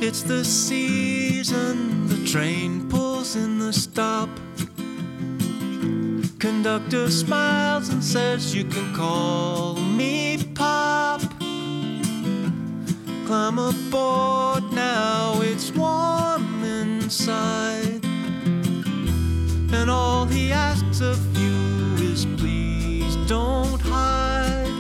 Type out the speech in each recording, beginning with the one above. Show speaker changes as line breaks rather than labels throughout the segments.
It's the season, the train pulls in the stop. Conductor smiles and says you can call me Pop. Climb aboard now, it's warm inside. And all he asks of you is please don't hide.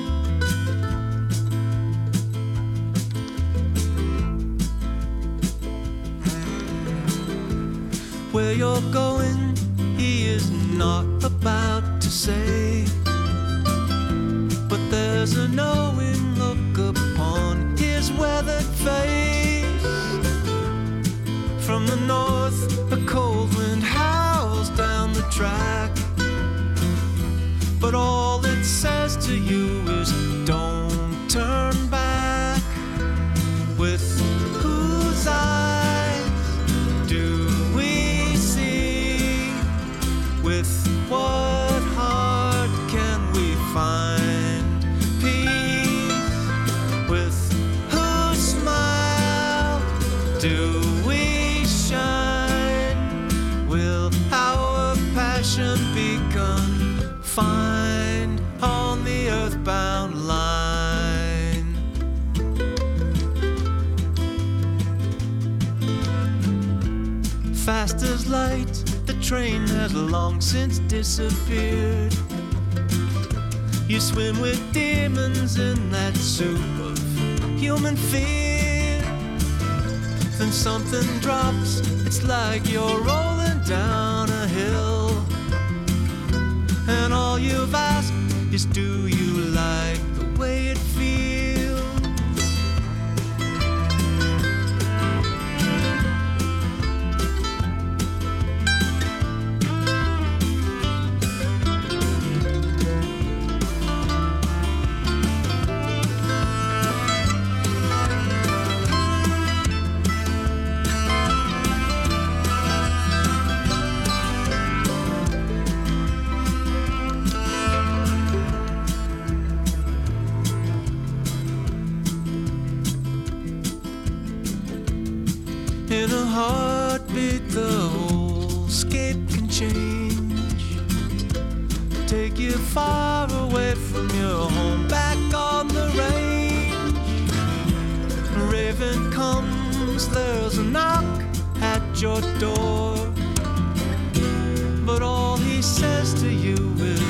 Where you're going, he is not about to say. But there's a knowing look upon his weathered face. From the north, a cold wind howls down the track. But all it says to you is don't turn back. With whose eyes do we see? With what heart can we find peace? With whose smile do we shine? Will our passion be confined on the earthbound line? Fast as light, the train has long since disappeared. You swim with demons in that soup of human fear. Then something drops, it's like you're rolling down a hill. And all you've asked is do you like the way it feels? In a heartbeat, the whole scape can change. Take you far away from your home, back on the range. Raven comes, there's a knock at your door. But all he says to you is